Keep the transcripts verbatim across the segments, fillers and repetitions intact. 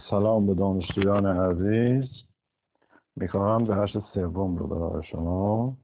سلام به دانشجویان عزیز. میخواهم درس سوم رو برای شما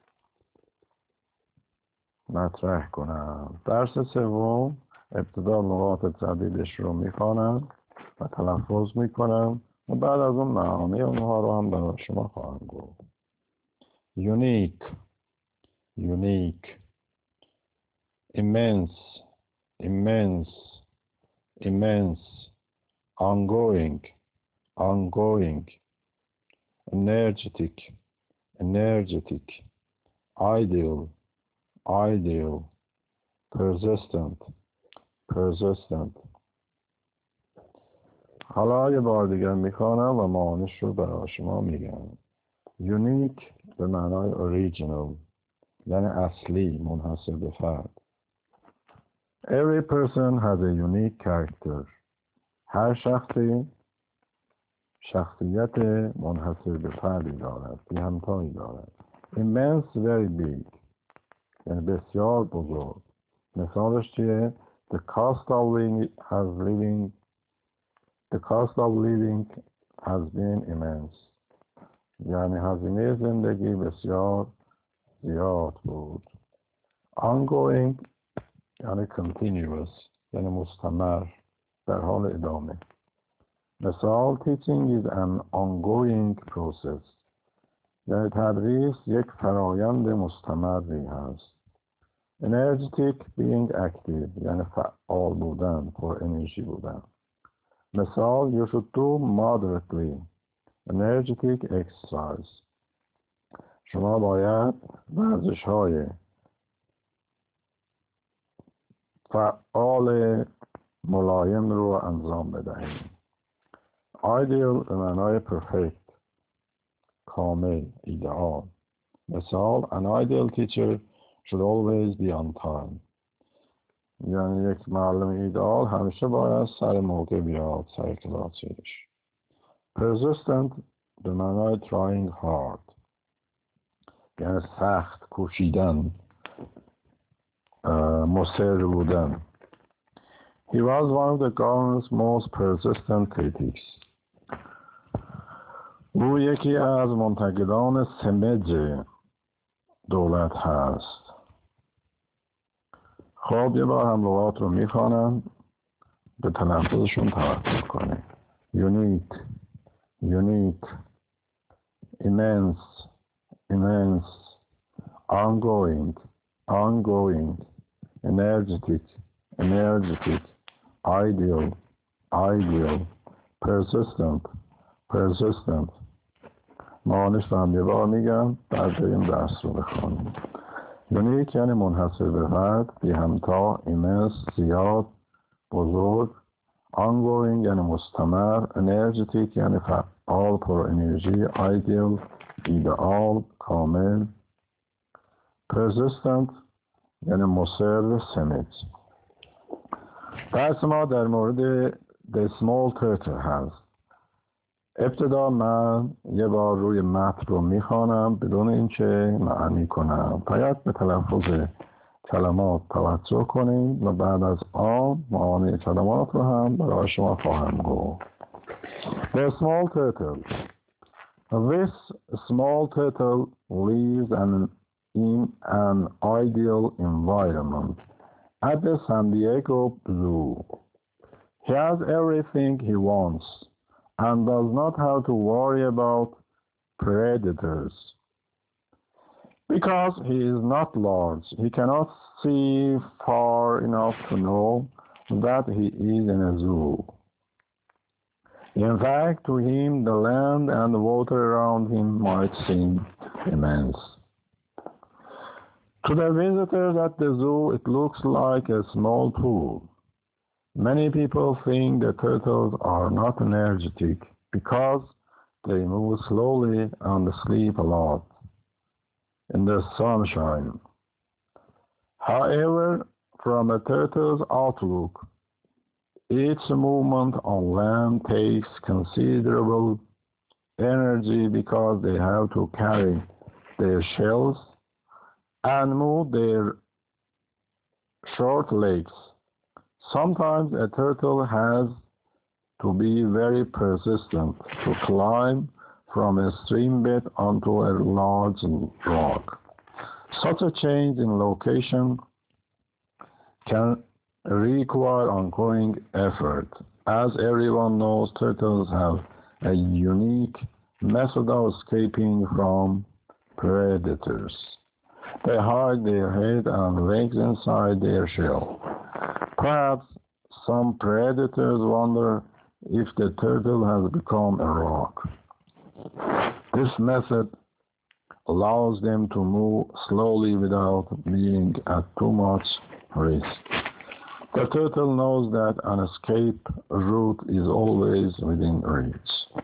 مطرح کنم. درس سوم ابتدا نقاط جدیدش رو میخوانم و تلفظ میکنم و بعد از اون معانی اونها رو هم برای شما خواهم گفت. unique unique immense immense immense ongoing ongoing energetic energetic ideal ideal persistent persistent. حالا یه بار دیگر میخوانم و معانیش رو برای شما میگم. unique به معنای original یعنی اصلی، منحصر به فرد. Every person has a unique character. هر شخصی شخصیت منحصر به فردی دارد، بی همتایی دارد. Immense, very big یعنی بسیار بزرگ. مثالش چیه؟ The cost of living has living The cost of living has been immense. یعنی هزینه زندگی بسیار زیاد بود. Ongoing یعنی continuous یعنی مستمر، در حال ادامه. مثال teaching is an ongoing process. یعنی تدریس یک فرایند مستمری هست. Energetic being active یعنی فعال بودن، پر انرژی بودن. مثال you should do moderately energetic exercise. شما باید ورزش های فعال ملایم رو انجام بدهید. Ideal به معنای perfect کامل، ایدئال. مثال an ideal teacher should always be on time. یعنی یک معلم ایدئال همیشه باید سر موقع بیاد سر کلاسش. Persistent به معنای trying hard یعنی سخت کوشیدن، مصر بودن. He was one of the government's most persistent critics. او یکی از منتقدان سمج دولت هست. خب یه بار هم لغات رو میخوانم، به تلفظشون توجه کنید. Unique unique immense immense ongoing ongoing energetic energetic ideal ideal persistent persistent. معانیش رو هم یه بار میگم، بعد این درس رو بخوانیم. یونیک یعنی منحصر به فرد، بی همتا، immense زیاد، بزرگ. ongoing یعنی مستمر. energetic یعنی فعال، پر انرژی. ideal ایدئال، کامل. persistent یعنی مصر، سمج. درس ما در مورد the small turtle هست. ابتدا من یه بار روی متن رو میخوانم بدون اینکه معنی کنم. باید به تلفظ کلمات توجه کنید و بعد از آن معانی کلمات رو هم برای شما خواهم گفت. The small turtle. This small turtle lives an, in an ideal environment at the San Diego Zoo. He has everything he wants and does not have to worry about predators. Because he is not large, he cannot see far enough to know that he is in a zoo. In fact, to him, the land and the water around him might seem immense. To the visitors at the zoo, it looks like a small pool. Many people think the turtles are not energetic because they move slowly and sleep a lot in the sunshine. However, from a turtle's outlook, each movement on land takes considerable energy because they have to carry their shells and move their short legs. Sometimes a turtle has to be very persistent, to climb from a stream bed onto a large rock. Such a change in location can require ongoing effort. As everyone knows, turtles have a unique method of escaping from predators. They hide their head and legs inside their shell. Perhaps some predators wonder if the turtle has become a rock. This method allows them to move slowly without being at too much risk. The turtle knows that an escape route is always within reach.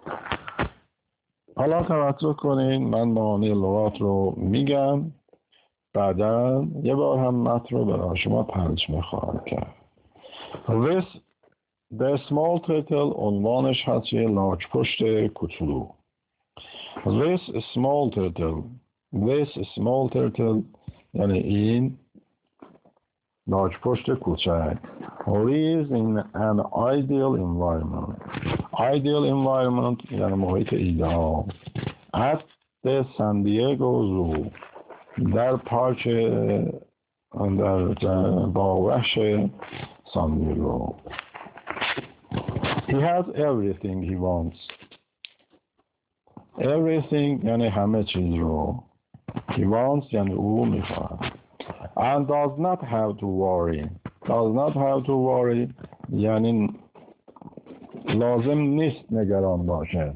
حالا توجه کنین، من معانی لغات رو میگم، بعدا یه بار هم متن رو برای شما ترجمه خواهم کرد. This The small turtle عنوانش هست یه لاک پشت کوچولو. This small turtle This small turtle یعنی این لاک پشت کوچک lives in an ideal environment. Ideal environment یعنی محیط ایدئال. At the San Diego Zoo در پارک در باغ‌وحش سان دیگو. He has everything he wants. Everything یعنی همه چیز رو. He wants یعنی او میخواهد. And does not have to worry. Does not have to worry یعنی لازم نیست نگران باشه.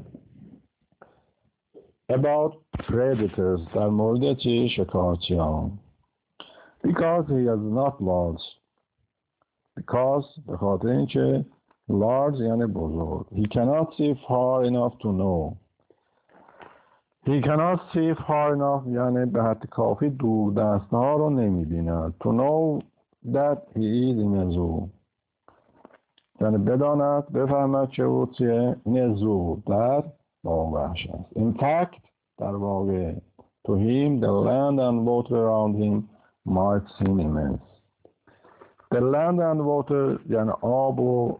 About predators در مورد چی؟ شکارچیان. Because he is not large. Because به خاطر اینکه large یعنی بزرگ. He cannot see far enough to know. He cannot see far enough یعنی به حد کافی دور دستها رو نمیبیند. To know that he is in a zoo یعنی بداند، بفهمد چه و چیه. In a zoo در باغ‌وحش است. In fact در واقع to him the land and water around him might seem immense. The land and water یعنی آب و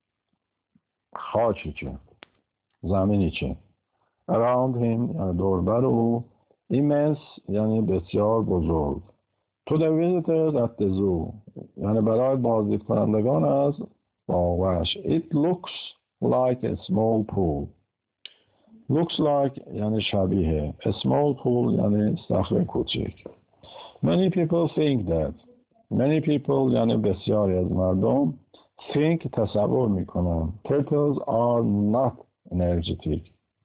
خاکی چه، زمینی چه. Around him یعنی دوربر او. Immense یعنی بسیار بزرگ. To the visitors at the zoo یعنی برای بازدید کنندگان از باغ‌وحش. It looks like a small pool. Looks like یعنی شبیه. A small pool یعنی صخره کوچک. Many people think that. Many people یعنی بسیاری از مردم think تصور میکنن. Turtles are not energetic.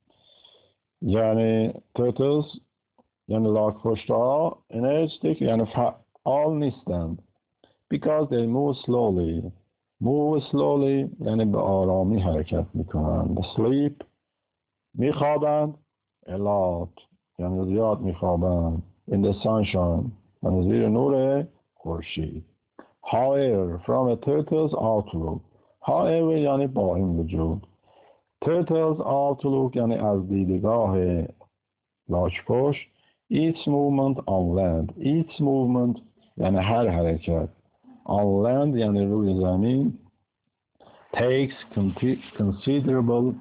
یعنی turtles یعنی لاک‌پشت‌ها energetic یعنی فعال نیستند. Because they move slowly. Move slowly یعنی به آرامی حرکت میکنند. Sleep میخوابند. A lot یعنی زیاد میخوابند. In the sunshine یعنی زیر نور خورشید. However, from a turtle's outlook. However یعنی با این وجود. Turtle's outlook یعنی از دیدگاه لاک‌پشت. Each movement on land. Each movement یعنی هر حرکت. On land یعنی روی زمین. Takes considerable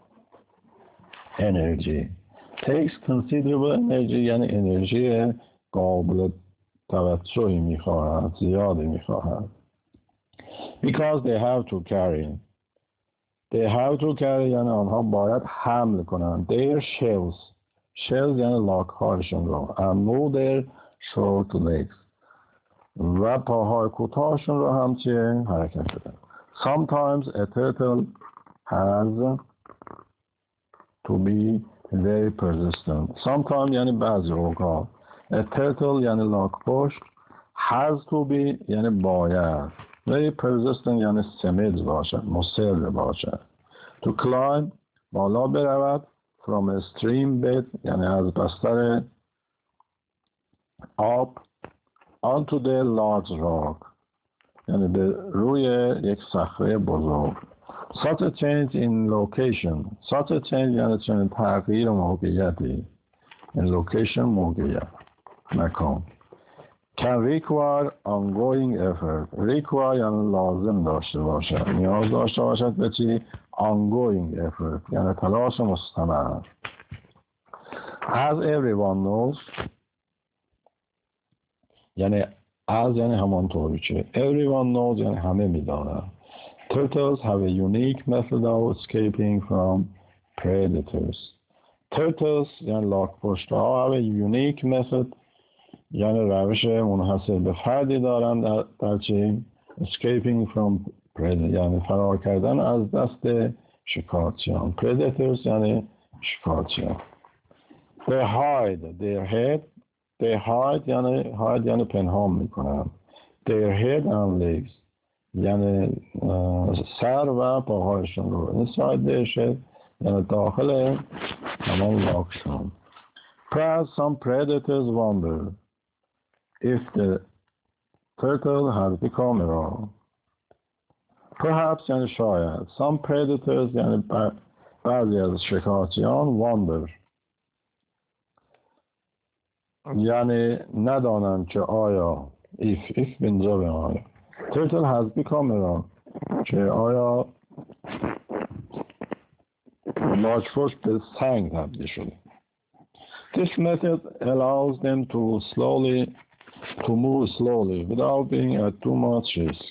energy. Takes considerable energy یعنی انرژی قابل توجهی میخواهد، زیادی میخواهد. Because they have to carry. They have to carry یعنی آنها باید حمل کنند. Their shells. Shells یعنی لاک‌هایشون رو. And move their short legs. و پاهای کوتاهشون رو هم چه حرکت بدن. Sometimes a turtle has to be very persistent. Sometimes یعنی بعضی اوقات. A turtle یعنی لاک‌پشت. Has to be یعنی باید. Very persistent یعنی سمج باشد، مصر باشد. To climb بالا برود. From a stream bed یعنی از بستر آب. Onto the large rock یعنی به روی یک صخره بزرگ. Such a change in location. Such a change یعنی چنین تغییر موقعیتی. In location موقعیت، مکان. can require ongoing effort. require یعنی لازم داشته باشد، نیاز داشته باشد به چی؟ ongoing effort یعنی تلاش مستمر. as everyone knows یعنی as یعنی همانطوری که everyone knows یعنی همه میدانند. turtles have a unique method of escaping from predators. turtles یعنی لاک‌پشت‌ها have a unique method یعنی روش منحصر به فردی دارند در, در چی؟ escaping from predators یعنی فرار کردن از دست شکارچیان. predators یعنی شکارچیان. they hide their head they hide یعنی hide یعنی پنهان میکنند. their head and legs یعنی سر و پاهایشون رو inside their shell یعنی داخل همان لاکشون. perhaps some predators wonder if the turtle has become wrong. perhaps یعنی شاید. some predators یعنی بعضی از شکارچیان wonder یعنی ندانند که آیا if if بینجا به آیا turtle has become wrong که آیا لاک‌پشت به سنگ تبدیل شده. this method allows them to slowly to move slowly without being at too much risk.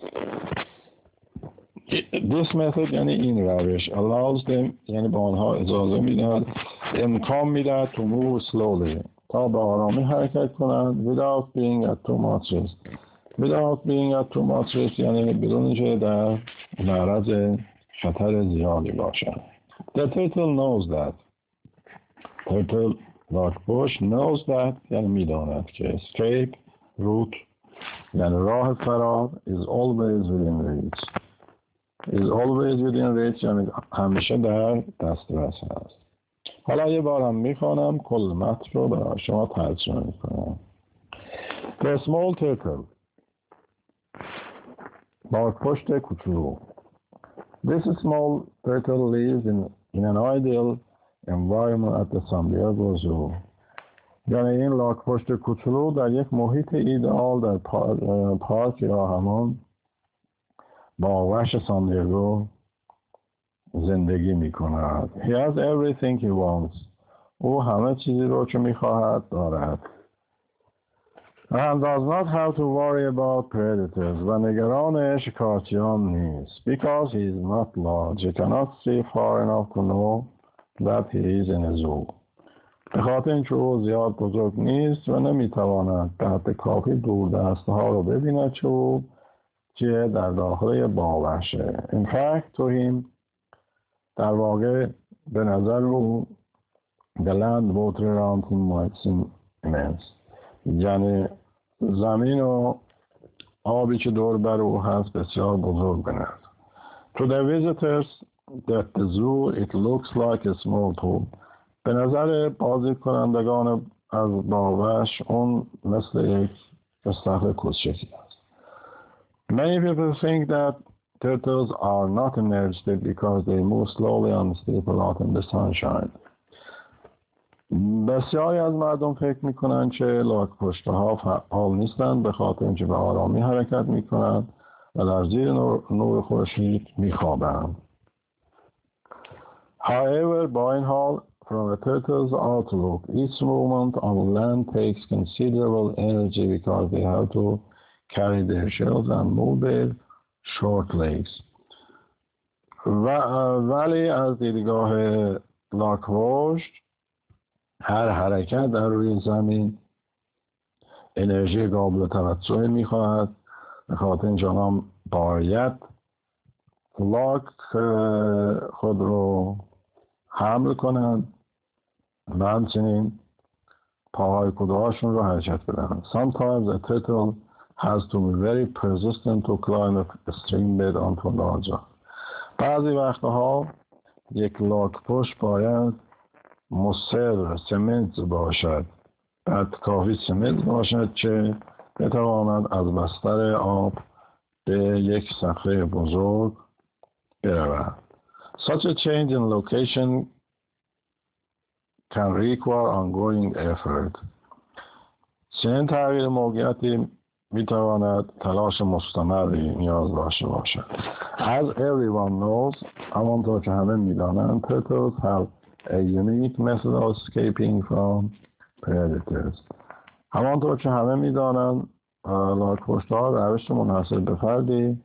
this method یعنی این روش allows them یعنی به آنها اجازه میدهد امکان میدهد to move slowly تا به آرامی حرکت کنند without being at too much risk. without being at too much risk یعنی بدون که در معرض خطر زیادی باشند. the turtle knows that turtle لاک‌پشت knows that یعنی میداند که escape route یعنی راه فرار is always within reach is always within reach یعنی همیشه در دسترس هست. حالا یه بار هم میخوانم کل متن رو برای شما ترجمه میکنم. The small turtle لاک‌پشت کوچولو. This small turtle lives in, in an ideal environment at the San Diego Zoo. یعنی این لاک‌پشت کوچولو در یک محیط ایدئال در پارک, پارک یا همان باغ‌وحش سان دیگو زندگی می کند. He has everything he wants. او همه چیزی رو که می خواهد دارد. And does not have to worry about predators. و نگران شکارچیان نیست. Because he is not large. He cannot see far enough to know that he is in a zoo. به خاطر اینکه او زیاد بزرگ نیست و نمی تواند به حد کافی دوردست ها رو ببیند که او که در داخل باغ‌وحشه. In fact to him در واقع به نظر او the land water around him might seem immense. یعنی زمین و آبی که دور بر او هست بسیار بزرگ بنظر. To the visitors that the zoo it looks like a small pool. به نظر بازدید کنندگان از باغ‌وحش اون مثل یک استخر کوچکی است. Many people think that turtles are not energetic because they move slowly and sleep a lot in the sunshine. بسیاری از مردم فکر میکنند که لاک‌پشت‌ها فعال نیستند به خاطر اینکه به آرامی حرکت میکنند و در زیر نور خورشید میخوابند. However, by in all, from a turtle's outlook, each movement on land takes considerable energy because they have to carry their shells and move their short legs. و ولی از دیدگاه لاک‌پشت هر حرکت در روی زمین انرژی قابل توجهی میخواهد به خاطر اینکه آنها باید لاک خود رو حمل کنند و همچنین پاهای کدوهاشون رو حرکت بدهند. Sometimes a turtle has to be very persistent to climb a stream bed onto large rock. بعضی وقتها یک لاک‌پشت باید مصر سمنت باشد بعد کافی سمنت باشد که بتواند از بستر آب به یک صخره بزرگ برود. Such a change in location can require ongoing effort. چنین تغییر موقعیتی میتواند تلاش مستمری نیاز داشته باشد. As everyone knows, همانطور که همه میدانند, turtles have a unique method of escaping from predators. همانطور که همه میدانند, لاک‌پشت‌ها روش منحصر به فردی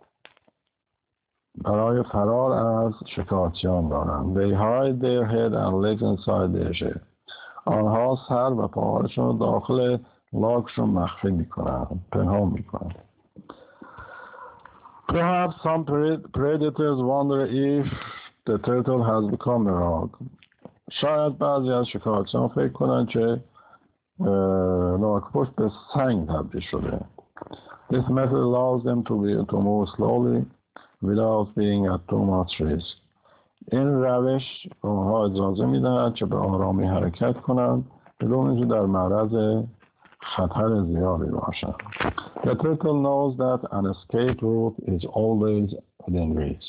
برای فرار از شکارچیان دارند. They hide their head and legs inside their shell. آنها سر و پاهایشان را داخل لاکشون مخفی میکنند، پنهان میکنند. Perhaps some predators wonder if the turtle has become a rock. شاید بعضی از شکارچیان فکر کنند که لاک‌پشت به سنگ تبدیل شده. This method allows them to be to move slowly without being at too much risk. این روش اونها اجازه میدهد که به آرامی حرکت کنند بدون اینکه در معرض خطر زیادی باشند. The turtle knows that an escape route is always within reach.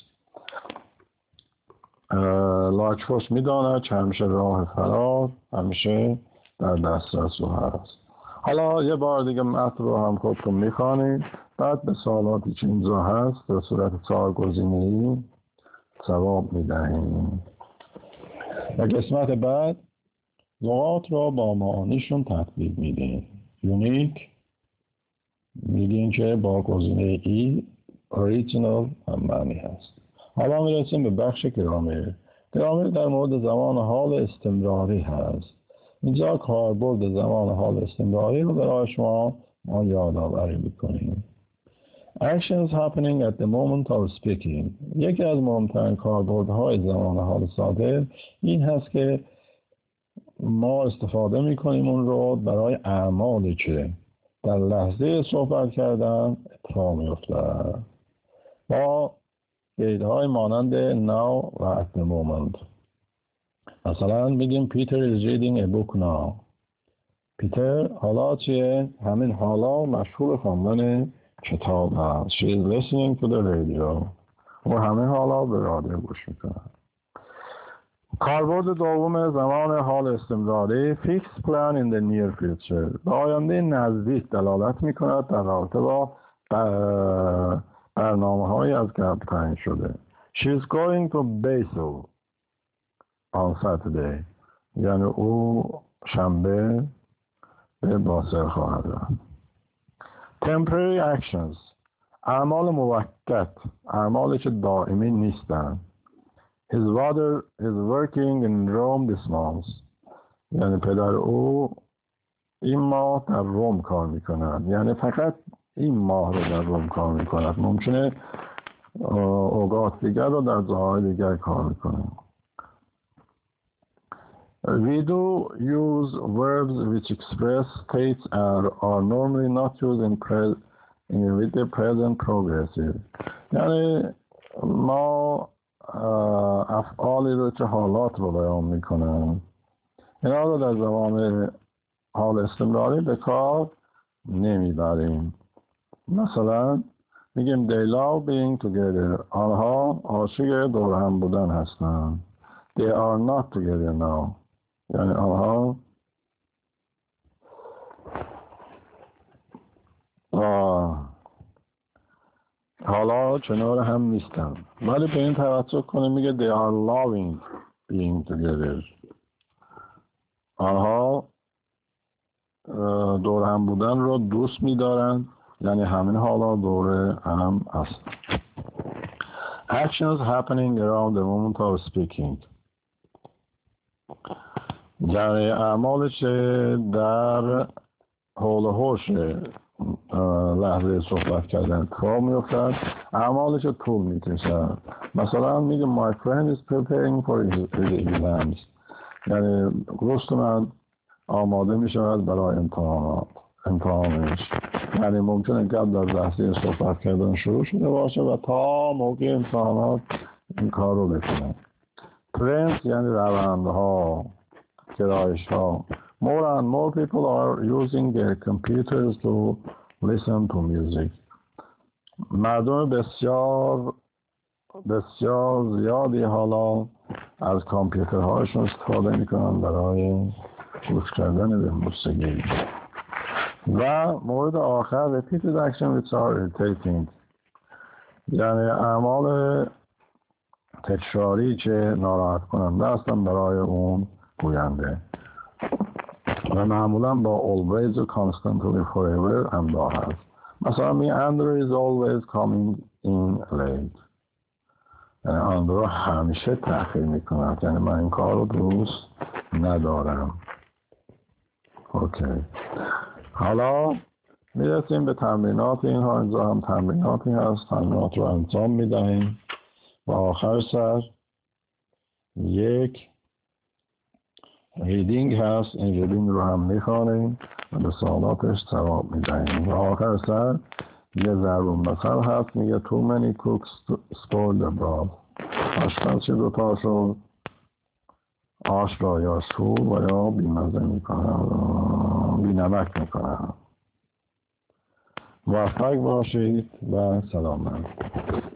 لاک‌پشت میداند که همیشه راه فرار همیشه در دسترس او هست. حالا یه بار دیگه متن رو هم خودتون میخوانید، بعد به سوالاتی که اینجا هست به صورت چهار گزینه‌ای جواب میدهیم. و قسمت بعد لغات را با معانیشون تطبیق میدیم. یونیک میگیم که با گزینه ای اوریجینال هم معنی هست. حالا میرسیم به بخش گرامر. گرامر در مورد زمان حال استمراری هست. اینجا کاربرد زمان حال استمراری رو برای شما ما یادآوری میکنیم. Actions happening at the moment of speaking. یکی از مهمترین کاربردهای زمان حال صادر این هست که ما استفاده میکنیم اون رو برای اعمالی که در لحظه صحبت کردن اتفاق میفته با قیدهای مانند now و at the moment. مثلا میگیم Peter is reading a book now. پیتر حالا چیه؟ همین حالا مشغول خواندن کتاب هست. She is listening to the radio. و همین حالا به رادیو گوش میکنه. کاربرد دوم زمان حال استمراری fixed plan in the near future. به آینده نزدیک دلالت میکند در رابطه با برنامه های از قبل تعیین شده. She is going to Basel on Saturday. یعنی او شنبه به باسل خواهد رفت. Temporary actions. اعمال موقت، اعمالی که دائمی نیستند. His father is working in Rome this month. یعنی پدر او این ماه در روم کار میکند. یعنی فقط این ماه رو در روم کار میکند. ممکنه اوقات دیگر رو در جاهای دیگر کار میکنه. We do use verbs which express states and are normally not used in pre- in with the present progressive. یعنی ما افعالی رو که حالات رو بیان میکنن اینا رو در زمان حال استمراری به کار نمیبریم. مثلا میگیم they love being together. آنها عاشق دور هم بودن هستند. They are not together now. یعنی آنها آه. حالا کنار هم نیستن. ولی به این توجه کنه میگه they are loving being together. آنها دور هم بودن رو دوست میدارن. یعنی همین حالا دور هم هست. Actions happening around the moment of speaking. یعنی اعمالش در حول و حوش لحظه صحبت کردن اتفاق میافتد. اعمالش طول میکشد. مثلا میگه my friend is preparing for his exams. یعنی دوست من آماده میشود برای امتحانات امتحانش. یعنی ممکنه قبل از لحظه صحبت کردن شروع شده باشه و تا موقع امتحانات این کار رو بکنه. Trends یعنی روندها، گرایش ها. More and more people are using their computers to listen to music. مردم بسیار بسیار زیادی حالا از کامپیوترهاشون استفاده میکنن برای گوش کردن به موسیقی. و مورد آخر repeated action which are irritating، یعنی اعمال تکراری که ناراحت کننده هستن برای اون گوینده و معمولا با always و constantly forever همراه هست. مثلا می Andrew is always coming in late، یعنی آندرو همیشه تأخیر میکند، یعنی من این کار رو دوست ندارم. اوکی، حالا میرسیم به تمرینات اینها. اینجا هم تمریناتی هست، تمرینات رو انجام میدهیم و آخر سر یک ریدینگ هست، این ریدینگ رو هم میخوانیم و به سوالاتش جواب میدهیم و آخر سر یه ضرب مثل هست میگه too many cooks spoil the broth، آشپز چه دوتاش رو آش را یا شور و یا بیمزه میکنن، بی نمک میکنن. موفق باشید و سلامت.